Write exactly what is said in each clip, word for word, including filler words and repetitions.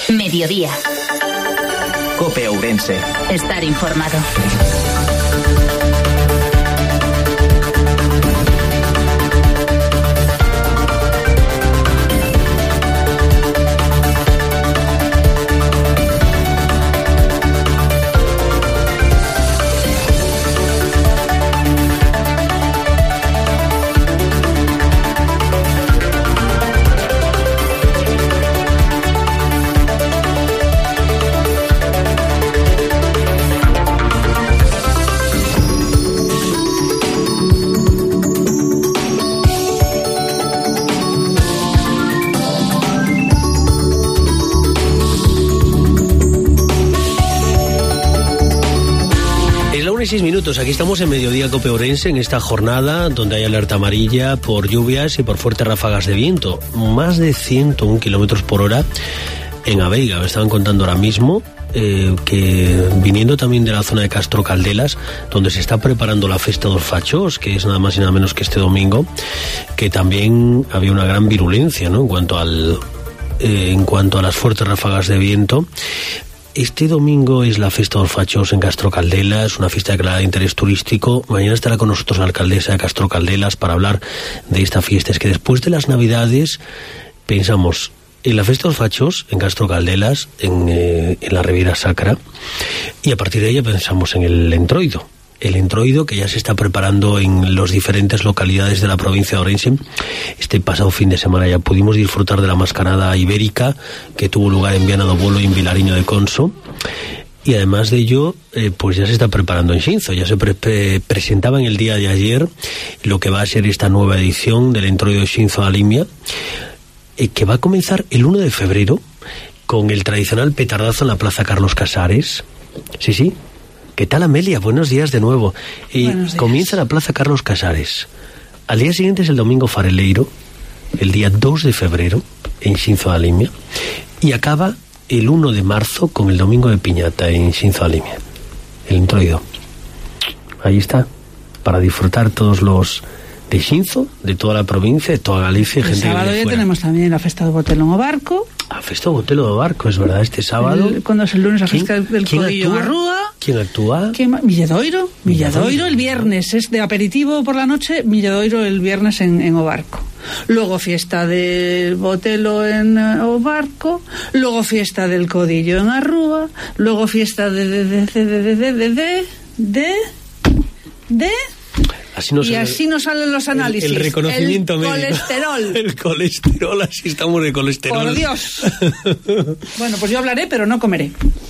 Mediodía. COPE Ourense. Estar informado. Seis minutos, aquí estamos en Mediodía COPE Ourense, en esta jornada donde hay alerta amarilla por lluvias y por fuertes ráfagas de viento, más de ciento uno kilómetros por hora en Aveiga. Me estaban contando ahora mismo eh, que viniendo también de la zona de Castro Caldelas, donde se está preparando la Festa dos Fachos, que es nada más y nada menos que este domingo, que también había una gran virulencia, ¿no?, en cuanto al eh, en cuanto a las fuertes ráfagas de viento. Este domingo es la Festa dos Fachos en Castro Caldelas, una fiesta declarada de interés turístico. Mañana estará con nosotros la alcaldesa de Castro Caldelas para hablar de esta fiesta. Es que después de las Navidades pensamos en la Festa dos Fachos en Castro Caldelas, en, eh, en la Riviera Sacra, y a partir de ella pensamos en el Entroido. El Entroido, que ya se está preparando en las diferentes localidades de la provincia de Ourense. Este pasado fin de semana ya pudimos disfrutar de la mascarada ibérica que tuvo lugar en Viana do Bolo y en Vilariño de Conso. Y además de ello, eh, pues ya se está preparando en Xinzo. Ya se pre pre presentaba en el día de ayer lo que va a ser esta nueva edición del Entroido de Xinzo a Limia, eh, que va a comenzar el uno de febrero con el tradicional petardazo en la Plaza Carlos Casares. Sí, sí. ¿Qué tal, Amelia? Buenos días de nuevo. Y comienza la Plaza Carlos Casares. Al día siguiente es el Domingo Fareleiro, el día dos de febrero, en Xinzo a Limia. Y acaba el uno de marzo con el Domingo de Piñata en Xinzo a Limia. El Entroido. Ahí está, para disfrutar todos los de Xinzo, de toda la provincia, de toda Galicia. El gente sábado que ya tenemos también la Festa do Botelo en o Barco. La Festa do Botelo do Barco, es verdad, este sábado. El, cuando es el lunes la Festa del Codillo actúa? en Arrúa. ¿Quién actúa? Milladoiro. Milladoiro el viernes, es de aperitivo por la noche, Milladoiro el viernes en, en o Barco. Luego fiesta del Botelo en o Barco, luego fiesta del Codillo en Arrúa, luego fiesta de de de de de de de de de de Así nos y sale, así nos salen los análisis. El, el reconocimiento el médico. Colesterol. El colesterol, así estamos de colesterol. Por Dios. Bueno, pues yo hablaré, pero no comeré.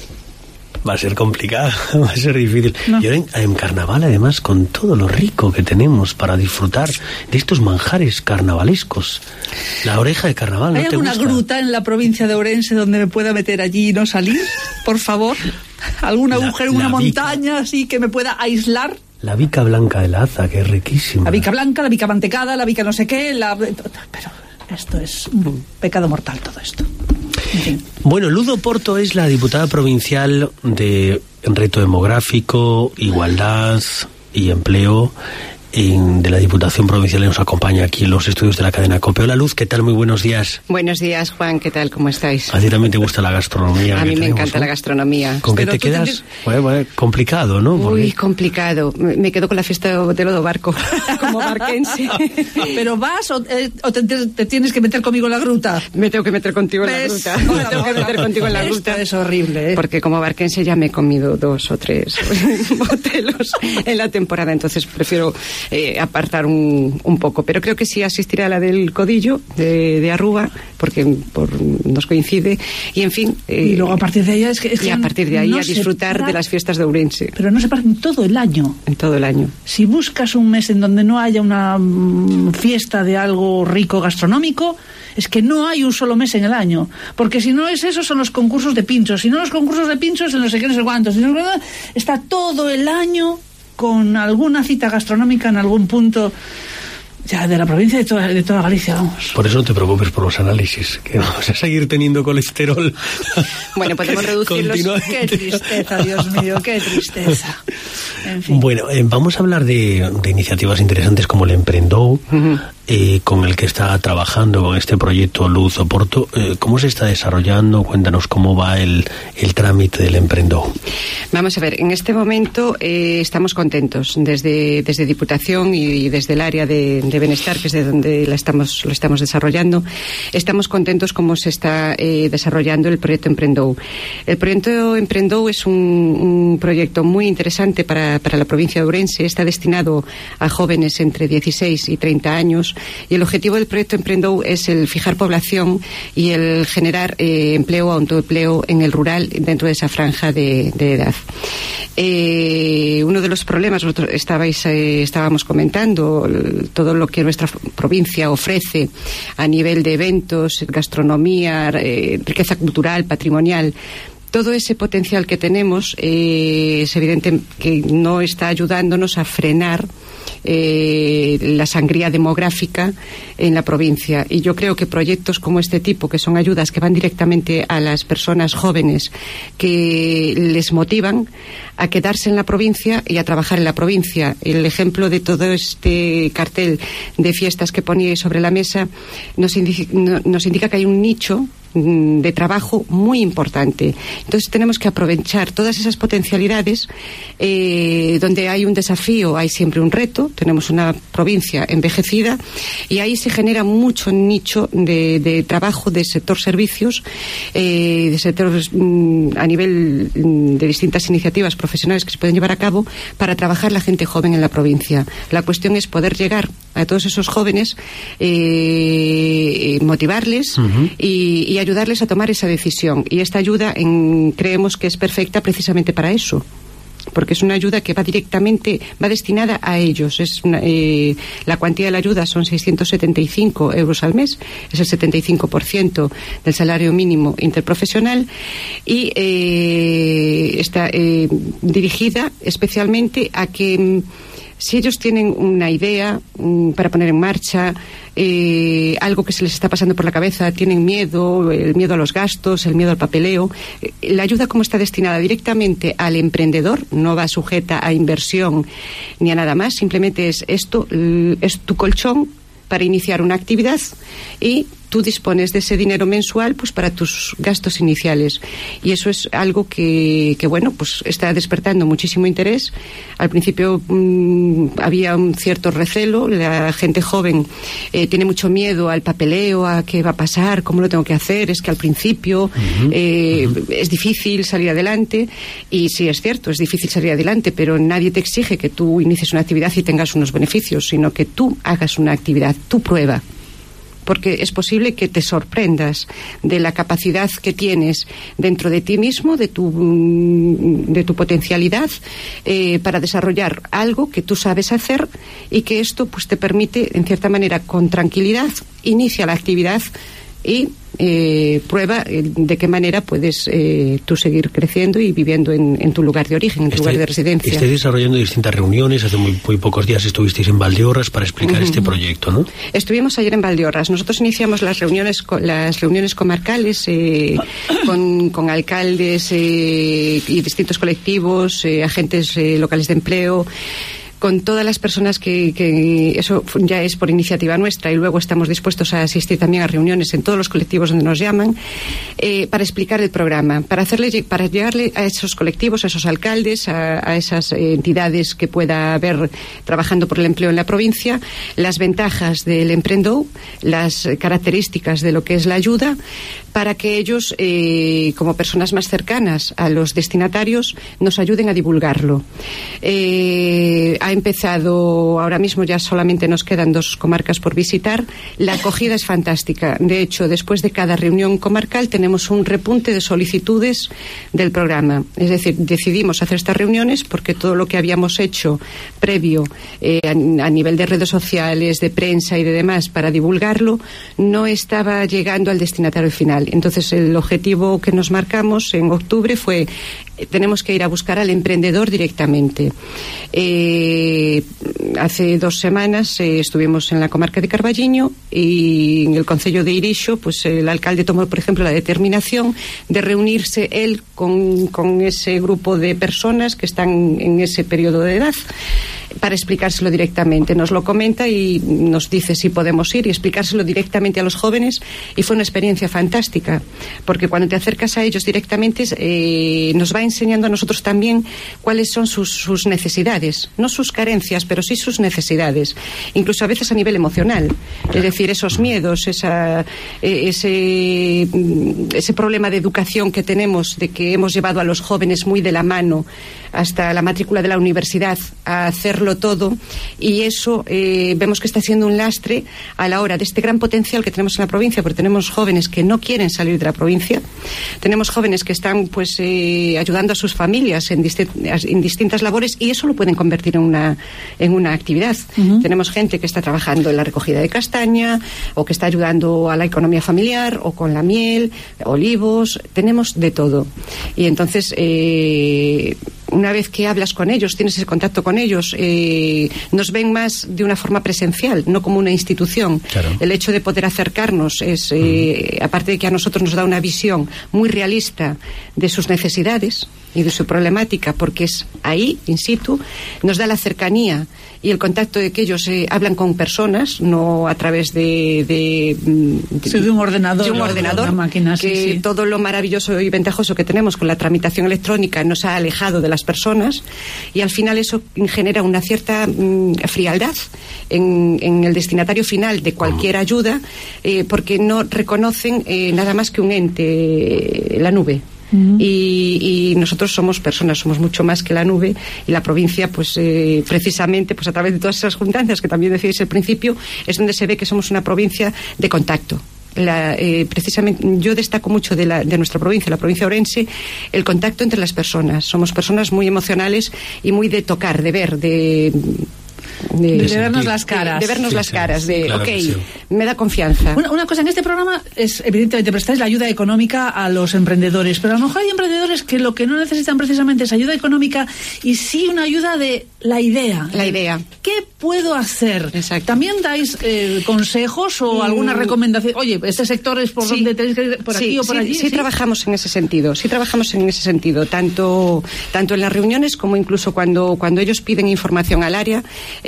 Va a ser complicado, va a ser difícil. No. Y ahora en, en carnaval, además, con todo lo rico que tenemos para disfrutar de estos manjares carnavalescos. La oreja de carnaval, ¿no ¿Hay te alguna gusta? gruta en la provincia de Ourense donde me pueda meter allí y no salir? Por favor. ¿Algún agujero en una montaña así que me pueda aislar? La bica blanca de la Aza, que es riquísima. La bica blanca, la bica mantecada, la bica no sé qué, la... Pero esto es un pecado mortal, todo esto. En fin. Bueno, Ludo Porto es la diputada provincial de Reto Demográfico, Igualdad y Empleo en, de la Diputación Provincial, y nos acompaña aquí en los estudios de la cadena COPE. Hola, Luz, ¿qué tal? Muy buenos días. Buenos días, Juan, ¿qué tal? ¿Cómo estáis? A ti también te gusta la gastronomía. A mí me tenemos, encanta, ¿no?, la gastronomía. ¿Con Pero qué te tú quedas? tendrías... Bueno, bueno, complicado, ¿no? Porque... Uy, complicado. Me quedo con la Festa do Botelo do Barco, como barquense. ¿Pero vas o, eh, o te, te tienes que meter conmigo en la gruta? Me tengo que meter contigo en la ¿Ves? gruta. Me tengo que meter contigo en la gruta. Esto es horrible, ¿eh? Porque como barquense ya me he comido dos o tres botelos en la temporada, entonces prefiero eh, apartar un, un poco. Pero creo que sí asistiré a la del Codillo, de, de Arrúa, porque por, nos coincide. Y en fin... Eh, y luego a partir de ahí es que... Es y que a partir de ahí no a disfrutar de las fiestas de Ourense. Pero no se paran todo el año. En todo el año. Si buscas un mes en donde no haya una mm, fiesta de algo rico gastronómico, es que no hay un solo mes en el año. Porque si no es eso, son los concursos de pinchos. Si no, los concursos de pinchos, en no sé qué, no sé cuántos. Si no, está todo el año con alguna cita gastronómica en algún punto ya de la provincia de toda, de toda Galicia, vamos. Por eso no te preocupes por los análisis, que vamos a seguir teniendo colesterol. Bueno, podemos reducirlos. Qué tristeza, Dios mío, qué tristeza. En fin. Bueno, eh, vamos a hablar de, de iniciativas interesantes como el Emprendou, uh-huh. eh, con el que está trabajando con este proyecto Luz Oporto. Eh, ¿Cómo se está desarrollando? Cuéntanos cómo va el, el trámite del Emprendou. Vamos a ver, en este momento eh, estamos contentos desde, desde Diputación y desde el área de, de Bienestar, que es de donde la estamos, lo estamos desarrollando. Estamos contentos cómo se está eh, desarrollando el proyecto Emprendou. El proyecto Emprendou es un, un proyecto muy interesante para, para la provincia de Ourense. Está destinado a jóvenes entre dieciséis y treinta años y el objetivo del proyecto Emprendou es el fijar población y el generar eh, empleo o autoempleo en el rural dentro de esa franja de, de edad. Eh, uno de los problemas, vosotros estabais, eh, estábamos comentando el, todo lo que nuestra provincia ofrece a nivel de eventos, gastronomía, eh, riqueza cultural, patrimonial. Todo ese potencial que tenemos eh, es evidente que no está ayudándonos a frenar eh, la sangría demográfica en la provincia. Y yo creo que proyectos como este tipo, que son ayudas que van directamente a las personas jóvenes, que les motivan a quedarse en la provincia y a trabajar en la provincia. El ejemplo de todo este cartel de fiestas que poníais sobre la mesa nos indica, nos indica que hay un nicho de trabajo muy importante. Entonces tenemos que aprovechar todas esas potencialidades. Eh, donde hay un desafío hay siempre un reto. Tenemos una provincia envejecida y ahí se genera mucho nicho de, de trabajo de sector servicios, eh, de sector mm, a nivel mm, de distintas iniciativas profesionales que se pueden llevar a cabo para trabajar la gente joven en la provincia. La cuestión es poder llegar a todos esos jóvenes, eh, motivarles uh-huh. y, y ayudarles a tomar esa decisión. Y esta ayuda en, creemos que es perfecta precisamente para eso, porque es una ayuda que va directamente, va destinada a ellos. Es una, eh, la cuantía de la ayuda son seiscientos setenta y cinco euros al mes, es el setenta y cinco por ciento del salario mínimo interprofesional y eh, está eh, dirigida especialmente a que si ellos tienen una idea um, para poner en marcha, eh, algo que se les está pasando por la cabeza, tienen miedo, el miedo a los gastos, el miedo al papeleo, eh, la ayuda como está destinada directamente al emprendedor, no va sujeta a inversión ni a nada más, simplemente es esto, es tu colchón para iniciar una actividad y tú dispones de ese dinero mensual pues para tus gastos iniciales, y eso es algo que, que bueno, pues está despertando muchísimo interés. Al principio mmm, había un cierto recelo, la gente joven eh, tiene mucho miedo al papeleo, a qué va a pasar, cómo lo tengo que hacer, es que al principio uh-huh, eh, uh-huh. es difícil salir adelante, y sí es cierto, es difícil salir adelante, pero nadie te exige que tú inicies una actividad y tengas unos beneficios, sino que tú hagas una actividad, tú prueba, porque es posible que te sorprendas de la capacidad que tienes dentro de ti mismo, de tu, de tu potencialidad eh, para desarrollar algo que tú sabes hacer, y que esto pues te permite, en cierta manera, con tranquilidad, inicia la actividad y eh, prueba de qué manera puedes eh, tú seguir creciendo y viviendo en, en tu lugar de origen, en tu Estoy, lugar de residencia. Estáis desarrollando distintas reuniones. Hace muy, muy pocos días estuvisteis en Valdeorras para explicar uh-huh. este proyecto, ¿no? Estuvimos ayer en Valdeorras. Nosotros iniciamos las reuniones las reuniones comarcales eh, con, con alcaldes eh, y distintos colectivos, eh, agentes eh, locales de empleo, con todas las personas que, que eso ya es por iniciativa nuestra, y luego estamos dispuestos a asistir también a reuniones en todos los colectivos donde nos llaman eh, para explicar el programa, para hacerle para llegarle a esos colectivos, a esos alcaldes, a, a esas entidades que pueda haber trabajando por el empleo en la provincia, las ventajas del Emprendou, las características de lo que es la ayuda, para que ellos, eh, como personas más cercanas a los destinatarios, nos ayuden a divulgarlo. Eh, ha empezado, ahora mismo ya solamente nos quedan dos comarcas por visitar. La acogida es fantástica. De hecho, después de cada reunión comarcal tenemos un repunte de solicitudes del programa. Es decir, decidimos hacer estas reuniones porque todo lo que habíamos hecho previo eh, a, a nivel de redes sociales, de prensa y de demás para divulgarlo, no estaba llegando al destinatario final. Entonces, el objetivo que nos marcamos en octubre fue eh, tenemos que ir a buscar al emprendedor directamente. Eh, hace dos semanas eh, estuvimos en la comarca de Carballiño y en el concello de Irixo, pues el alcalde tomó, por ejemplo, la determinación de reunirse él con, con ese grupo de personas que están en ese periodo de edad para explicárselo directamente. Nos lo comenta y nos dice si podemos ir y explicárselo directamente a los jóvenes, y fue una experiencia fantástica, porque cuando te acercas a ellos directamente eh, nos va enseñando a nosotros también cuáles son sus, sus necesidades, no sus carencias, pero sí sus necesidades, incluso a veces a nivel emocional, es decir, esos miedos, esa, ese, ese problema de educación que tenemos, de que hemos llevado a los jóvenes muy de la mano hasta la matrícula de la universidad a hacerlo todo, y eso eh, vemos que está siendo un lastre a la hora de este gran potencial que tenemos en la provincia, porque tenemos jóvenes que no quieren salir de la provincia, tenemos jóvenes que están pues eh, ayudando a sus familias en, disti en distintas labores, y eso lo pueden convertir en una, en una actividad. Uh-huh. Tenemos gente que está trabajando en la recogida de castaña, o que está ayudando a la economía familiar, o con la miel, olivos, tenemos de todo. Y entonces eh, una vez que hablas con ellos, tienes ese contacto con ellos, eh, nos ven más de una forma presencial, no como una institución. Claro. El hecho de poder acercarnos es, eh, uh-huh. aparte de que a nosotros nos da una visión muy realista de sus necesidades y de su problemática, porque es ahí, in situ, nos da la cercanía y el contacto de que ellos eh, hablan con personas, no a través de de, de, sí, de un ordenador, de un ordenador, de una máquina, que sí, sí. Todo lo maravilloso y ventajoso que tenemos con la tramitación electrónica nos ha alejado de las personas, y al final eso genera una cierta mm, frialdad en, en el destinatario final de cualquier ayuda, eh, porque no reconocen eh, nada más que un ente, eh, la nube. Uh-huh. y, y nosotros somos personas, somos mucho más que la nube, y la provincia pues eh, precisamente pues a través de todas esas juntanzas que también decíais al principio, es donde se ve que somos una provincia de contacto. La, eh, precisamente yo destaco mucho de, la, de nuestra provincia, la provincia orense, el contacto entre las personas. Somos personas muy emocionales y muy de tocar, de ver, de De, de vernos las caras. De, de vernos sí, las sí, caras, de, claro ok, sí. me da confianza. Una, una cosa, en este programa es, evidentemente, prestáis la ayuda económica a los emprendedores, pero a lo mejor hay emprendedores que lo que no necesitan precisamente es ayuda económica, y sí una ayuda de la idea. La idea. ¿Qué puedo hacer? Exacto. ¿También dais eh, consejos o mm. alguna recomendación? Oye, este sector es por sí. donde tenéis que ir, por sí, aquí o por sí, allí. Sí, sí, trabajamos en ese sentido, sí trabajamos en ese sentido, tanto, tanto en las reuniones como incluso cuando, cuando ellos piden información al área.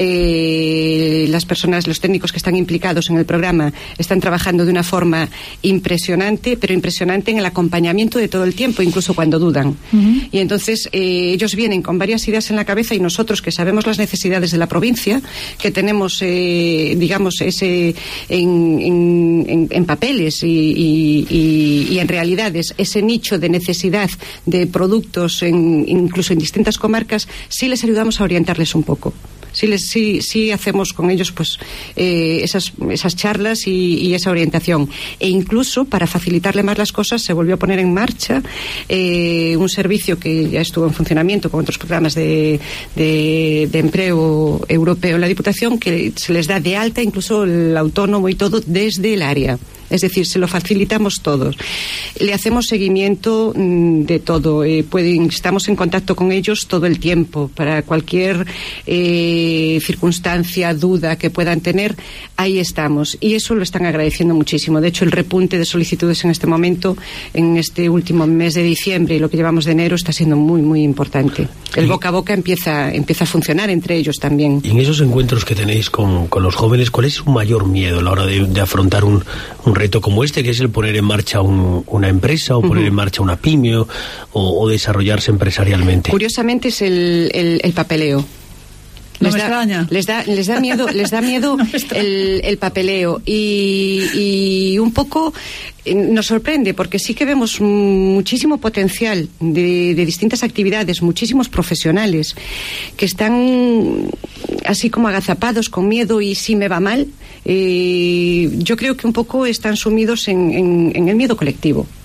Eh, las personas, los técnicos que están implicados en el programa están trabajando de una forma impresionante, pero impresionante en el acompañamiento de todo el tiempo, incluso cuando dudan. Uh-huh. Y entonces eh, ellos vienen con varias ideas en la cabeza, y nosotros, que sabemos las necesidades de la provincia, que tenemos, eh, digamos, ese en, en, en, en papeles y, y, y, y en realidades, ese nicho de necesidad de productos, en, incluso en distintas comarcas, sí les ayudamos a orientarles un poco. Sí, les, sí, sí hacemos con ellos pues eh, esas, esas charlas y, y esa orientación. E incluso, para facilitarle más las cosas, se volvió a poner en marcha eh, un servicio que ya estuvo en funcionamiento con otros programas de, de, de empleo europeo en la Diputación, que se les da de alta incluso el autónomo y todo desde el área. Es decir, se lo facilitamos todos. Le hacemos seguimiento mmm, de todo. Eh, pueden, estamos en contacto con ellos todo el tiempo. Para cualquier eh, circunstancia, duda que puedan tener, ahí estamos. Y eso lo están agradeciendo muchísimo. De hecho, el repunte de solicitudes en este momento, en este último mes de diciembre y lo que llevamos de enero, está siendo muy, muy importante. El boca a boca empieza, empieza a funcionar entre ellos también. Y en esos encuentros que tenéis con, con los jóvenes, ¿cuál es su mayor miedo a la hora de, de afrontar un, un reto como este, que es el poner en marcha un, una empresa, o poner uh-huh. en marcha una pyme, o, o desarrollarse empresarialmente? Curiosamente es el, el, el papeleo. No les me da, extraña. Les da, les da miedo, les da miedo no el, el papeleo, y, y un poco nos sorprende, porque sí que vemos muchísimo potencial de, de distintas actividades, muchísimos profesionales que están así como agazapados, con miedo, y si me va mal, eh, yo creo que un poco están sumidos en, en, en el miedo colectivo.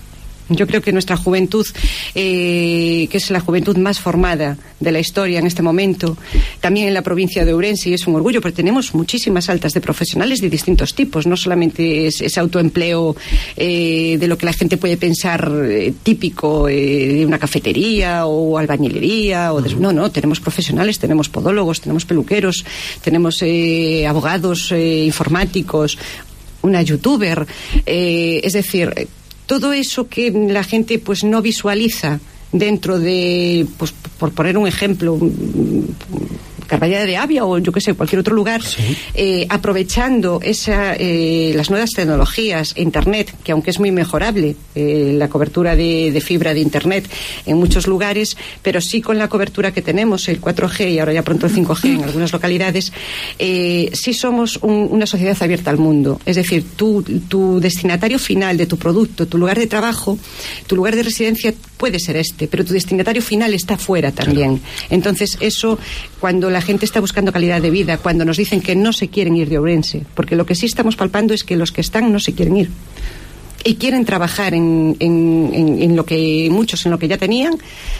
Yo creo que nuestra juventud, eh, que es la juventud más formada de la historia en este momento, también en la provincia de Ourense, y es un orgullo, porque tenemos muchísimas altas de profesionales de distintos tipos, no solamente es ese autoempleo eh, de lo que la gente puede pensar eh, típico eh, de una cafetería o albañilería, o de, no, no, tenemos profesionales, tenemos podólogos, tenemos peluqueros, tenemos eh, abogados, eh, informáticos, una youtuber, eh, es decir, todo eso que la gente pues no visualiza dentro de, pues por poner un ejemplo, Carballeda de Avia o yo que sé, cualquier otro lugar, sí. eh, aprovechando esa, eh, las nuevas tecnologías, Internet, que aunque es muy mejorable eh, la cobertura de, de fibra de Internet en muchos lugares, pero sí con la cobertura que tenemos, el cuatro G y ahora ya pronto el cinco G en algunas localidades, eh, sí somos un, una sociedad abierta al mundo. Es decir, tu, tu destinatario final de tu producto, tu lugar de trabajo, tu lugar de residencia puede ser este, pero tu destinatario final está fuera también. Entonces eso, cuando la gente está buscando calidad de vida, cuando nos dicen que no se quieren ir de Ourense, porque lo que sí estamos palpando es que los que están no se quieren ir y quieren trabajar en, en, en, en lo que muchos en lo que ya tenían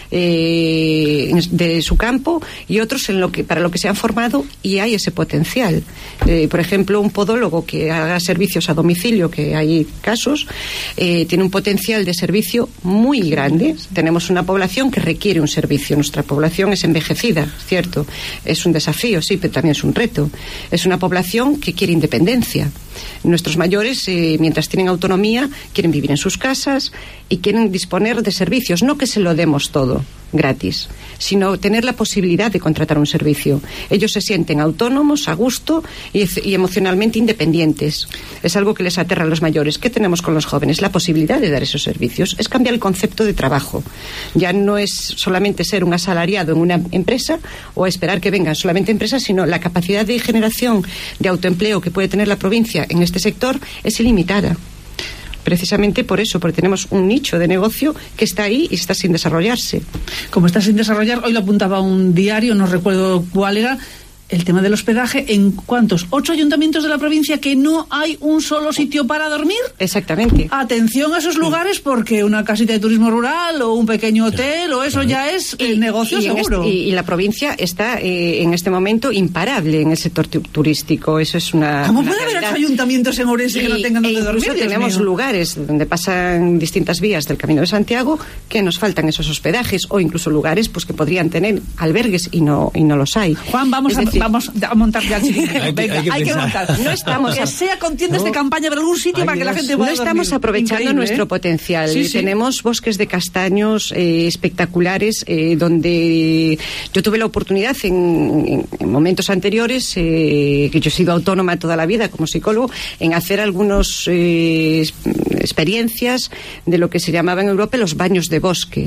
eh, de su campo, y otros en lo que para lo que se han formado, y hay ese potencial. Eh, por ejemplo, un podólogo que haga servicios a domicilio, que hay casos, eh, tiene un potencial de servicio muy grande. Tenemos una población que requiere un servicio. Nuestra población es envejecida, cierto, es un desafío, sí, pero también es un reto. Es una población que quiere independencia. Nuestros mayores, eh, mientras tienen autonomía, quieren vivir en sus casas y quieren disponer de servicios, no que se lo demos todo gratis, sino tener la posibilidad de contratar un servicio. Ellos se sienten autónomos, a gusto y, y emocionalmente independientes. Es algo que les aterra a los mayores. ¿Qué tenemos con los jóvenes? La posibilidad de dar esos servicios. Es cambiar el concepto de trabajo. Ya no es solamente ser un asalariado en una empresa o esperar que vengan solamente empresas, sino la capacidad de generación de autoempleo que puede tener la provincia en este sector es ilimitada. Precisamente por eso, porque tenemos un nicho de negocio que está ahí y está sin desarrollarse. Como está sin desarrollar, hoy lo apuntaba un diario, no recuerdo cuál era, el tema del hospedaje. ¿En cuántos? ¿Ocho ayuntamientos de la provincia que no hay un solo sitio para dormir? Exactamente. Atención a esos lugares, porque una casita de turismo rural o un pequeño hotel o eso ya es el negocio y seguro. Este, y, y la provincia está eh, en este momento imparable en el sector tu- turístico. Eso es una. ¿Cómo una puede realidad. haber ayuntamientos en Ourense que no tengan donde e dormir? Tenemos lugares donde pasan distintas vías del Camino de Santiago que nos faltan esos hospedajes, o incluso lugares pues que podrían tener albergues y no y no los hay. Juan, vamos, es a, decir, vamos a montar ya el chiringuito. Hay que- Venga, hay que hay que pensar. montar. No estamos que a- sea con tiendas No. de campaña para algún sitio Ay, para que la Dios. gente No pueda estamos dormir. aprovechando Increíble, nuestro ¿eh? potencial. Sí, sí. Tenemos bosques de castaños eh, espectaculares, eh, donde yo tuve la oportunidad en, en- en momentos anteriores, eh, que yo he sido autónoma toda la vida como psicólogo, en hacer algunas eh, experiencias de lo que se llamaba en Europa los baños de bosque.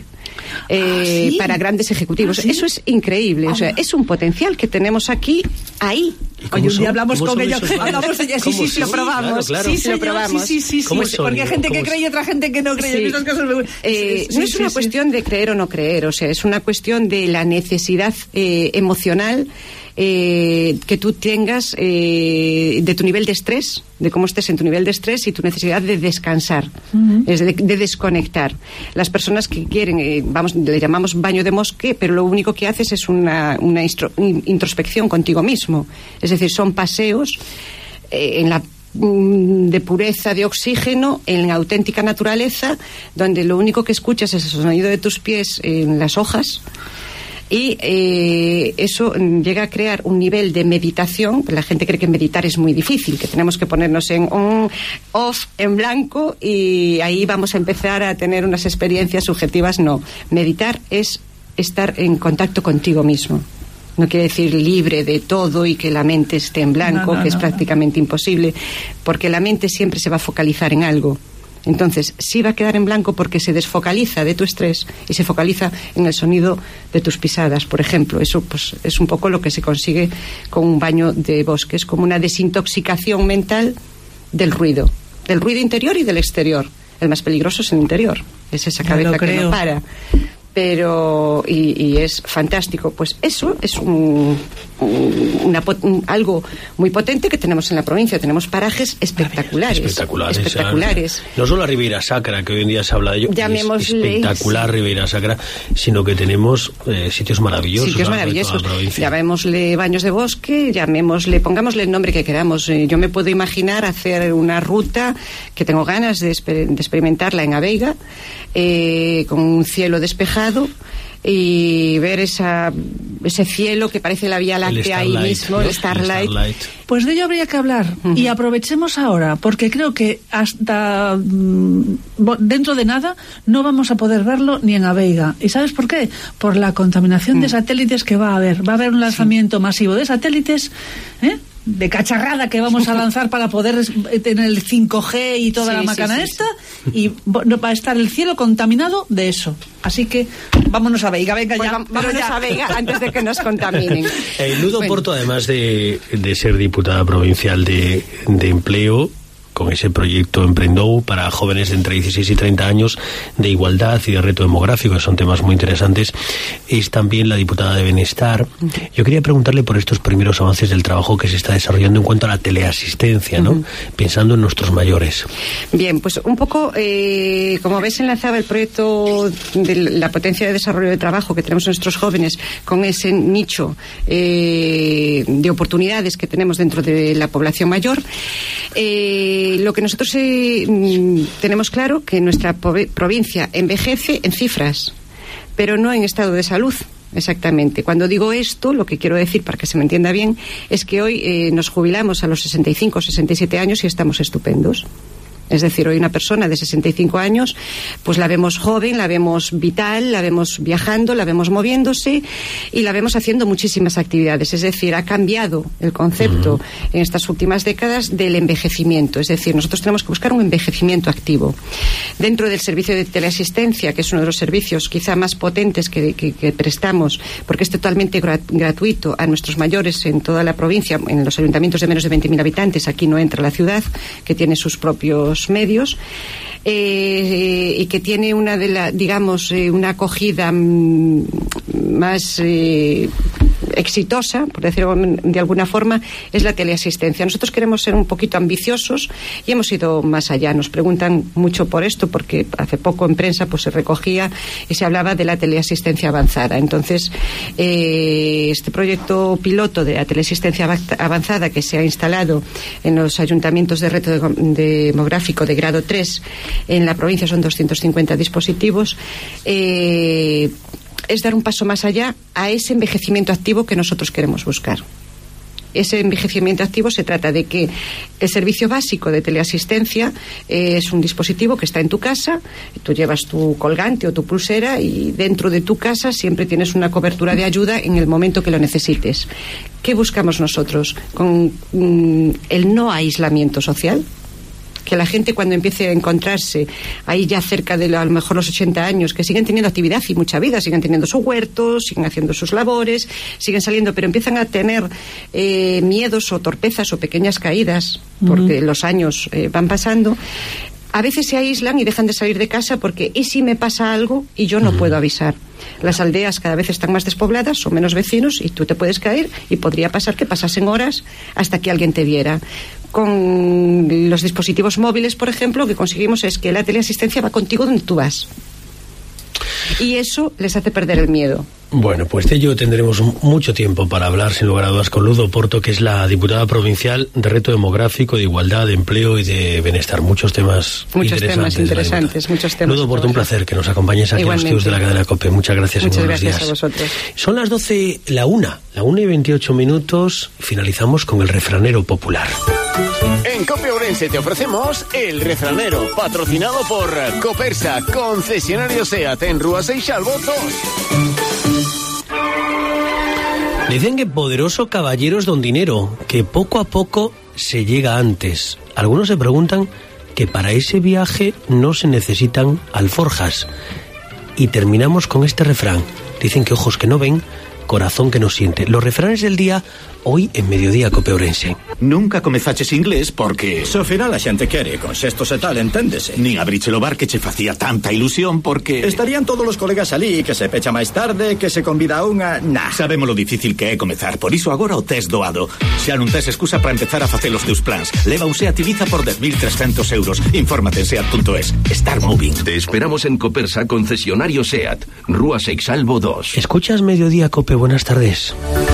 Eh, ¿Ah, sí? para grandes ejecutivos. ¿Ah, sí? Eso es increíble. O sea, es un potencial que tenemos aquí, ahí. ¿Y cómo Oye, un son? día hablamos ¿Cómo con son ella, esos baños? hablamos de ella, sí, ¿Cómo sí, sí, lo son? probamos. Claro, claro. Sí, Sí, lo señor, probamos. sí, sí, sí, ¿Cómo sí, son? porque hay gente que ¿Cómo cree y otra gente que no cree. Sí. En estos casos me- Eh, sí, no es sí, una sí. cuestión de creer o no creer, o sea, es una cuestión de la necesidad eh, emocional eh, que tú tengas eh, de tu nivel de estrés, de cómo estés en tu nivel de estrés y tu necesidad de descansar, uh-huh. es de, de desconectar. Las personas que quieren, eh, vamos, le llamamos baño de bosque, pero lo único que haces es una, una instro, introspección contigo mismo, es decir, son paseos eh, en la de pureza de oxígeno en la auténtica naturaleza, donde lo único que escuchas es el sonido de tus pies en las hojas, y eh, eso llega a crear un nivel de meditación. La gente cree que meditar es muy difícil, que tenemos que ponernos en on, off, en blanco, y ahí vamos a empezar a tener unas experiencias subjetivas. No, meditar es estar en contacto contigo mismo. No quiere decir libre de todo y que la mente esté en blanco, no, no, que es no, prácticamente no. imposible, porque la mente siempre se va a focalizar en algo. Entonces, sí va a quedar en blanco porque se desfocaliza de tu estrés y se focaliza en el sonido de tus pisadas, por ejemplo. Eso pues es un poco lo que se consigue con un baño de bosque. Es como una desintoxicación mental del ruido, del ruido interior y del exterior. El más peligroso es el interior, es esa cabeza que no para. pero y, y es fantástico. Pues eso es un, un, una, un, algo muy potente que tenemos en la provincia. Tenemos parajes espectaculares. Espectaculares. espectaculares. No solo la Ribeira Sacra, que hoy en día se habla de ello, Llamémosle, es espectacular Ribeira Sacra, sino que tenemos eh, sitios maravillosos. Sitios maravillosos. Llamémosle baños de bosque, llamémosle, pongámosle el nombre que queramos. Eh, yo me puedo imaginar hacer una ruta que tengo ganas de, exper- de experimentarla en Aveiga, eh, con un cielo despejado y ver esa, ese cielo que parece la Vía Láctea ahí mismo, el Starlight. el Starlight. Pues de ello habría que hablar. Uh-huh. Y aprovechemos ahora, porque creo que hasta mmm, dentro de nada no vamos a poder verlo ni en Aveiga. ¿Y sabes por qué? Por la contaminación uh-huh. de satélites que va a haber. Va a haber un lanzamiento sí. masivo de satélites, ¿eh? de cacharrada que vamos a lanzar para poder tener el cinco G y toda sí, la macana sí, sí, esta sí. y va a estar el cielo contaminado de eso. Así que vámonos a Veiga, venga pues ya. Vámonos ya. a Veiga antes de que nos contaminen. El Ludo bueno. Porto, además de, de ser diputada provincial de, de empleo, con ese proyecto Emprendou para jóvenes de entre dieciséis y treinta años de igualdad y de reto demográfico, que son temas muy interesantes, es también la diputada de Bienestar. Uh-huh. Yo quería preguntarle por estos primeros avances del trabajo que se está desarrollando en cuanto a la teleasistencia, ¿no? Uh-huh. Pensando en nuestros mayores. Bien, pues un poco, eh, como ves, enlazaba el proyecto de la potencia de desarrollo de trabajo que tenemos nuestros jóvenes con ese nicho eh, de oportunidades que tenemos dentro de la población mayor. Eh, lo que nosotros eh, tenemos claro que nuestra provincia envejece en cifras, pero no en estado de salud. Exactamente. Cuando digo esto, lo que quiero decir, para que se me entienda bien, es que hoy eh, nos jubilamos a los sesenta y cinco, sesenta y siete años y estamos estupendos. Es decir, hoy una persona de sesenta y cinco años, pues la vemos joven, la vemos vital, la vemos viajando, la vemos moviéndose y la vemos haciendo muchísimas actividades. Es decir, ha cambiado el concepto uh-huh. en estas últimas décadas del envejecimiento. Es decir, nosotros tenemos que buscar un envejecimiento activo. Dentro del servicio de teleasistencia, que es uno de los servicios quizá más potentes que, que, que prestamos, porque es totalmente gra- gratuito a nuestros mayores en toda la provincia, en los ayuntamientos de menos de veinte mil habitantes, aquí no entra la ciudad, que tiene sus propios medios eh, y que tiene una de la, digamos, eh, una acogida m- más eh, exitosa, por decirlo de alguna forma, es la teleasistencia. Nosotros queremos ser un poquito ambiciosos y hemos ido más allá. Nos preguntan mucho por esto porque hace poco en prensa pues se recogía y se hablaba de la teleasistencia avanzada. Entonces, eh, este proyecto piloto de la teleasistencia avanzada que se ha instalado en los ayuntamientos de reto demográfico de grado tres en la provincia, son doscientos cincuenta dispositivos, eh, es dar un paso más allá a ese envejecimiento activo que nosotros queremos buscar. Ese envejecimiento activo se trata de que el servicio básico de teleasistencia eh, es un dispositivo que está en tu casa, tú llevas tu colgante o tu pulsera y dentro de tu casa siempre tienes una cobertura de ayuda en el momento que lo necesites. ¿Qué buscamos nosotros? Con mm, el no aislamiento social. Que la gente cuando empiece a encontrarse ahí ya cerca de lo, a lo mejor los ochenta años, que siguen teniendo actividad y mucha vida, siguen teniendo su huerto, siguen haciendo sus labores, siguen saliendo, pero empiezan a tener eh, miedos o torpezas o pequeñas caídas, porque uh-huh. los años eh, van pasando. A veces se aíslan y dejan de salir de casa porque ¿y si me pasa algo y yo no uh-huh. puedo avisar? Las aldeas cada vez están más despobladas, son menos vecinos y tú te puedes caer y podría pasar que pasasen horas hasta que alguien te viera. Con los dispositivos móviles, por ejemplo, lo que conseguimos es que la teleasistencia va contigo donde tú vas. Y eso les hace perder el miedo. Bueno, pues de ello tendremos mucho tiempo para hablar, sin lugar a dudas, con Ludo Porto, que es la diputada provincial de reto demográfico, de igualdad, de empleo y de bienestar. Muchos temas muchos interesantes. Temas interesantes muchos temas. Ludo Porto, un placer que nos acompañes aquí Igualmente. En los estudios de la cadena COPE. Muchas gracias. Muchas y buenos gracias días. a vosotros. Son las doce, la una, la una y veintiocho minutos. Finalizamos con el refranero popular. En COPE Ourense te ofrecemos el refranero, patrocinado por Copersa, concesionario SEAT en Rúa Seixalvo dos. Dicen que poderoso caballero es don dinero, que poco a poco se llega antes. Algunos se preguntan que para ese viaje no se necesitan alforjas. Y terminamos con este refrán. Dicen que ojos que no ven, corazón que nos siente. Los refranes del día, hoy en Mediodía Cope Ourense. Nunca comezaches inglés porque... Se ao final a xente quere, con xestos e tal, enténdese. Nin abriche o bar que che facía tanta ilusión porque... Estarían todos os colegas ali, que se pecha máis tarde, que se convida a unha... Nah. Sabemos lo difícil que é comezar, por iso agora o tes doado. Xa non tes excusa para empezar a facer os teus plans. Leva un Seat Ibiza por dez mil trescentos euros. Infórmate en seat punto es. Start moving. Te esperamos en Copersa, concesionario Seat, Rúa Seixalbo dos. ¿Escuchas Mediodía Cope? Buenas tardes.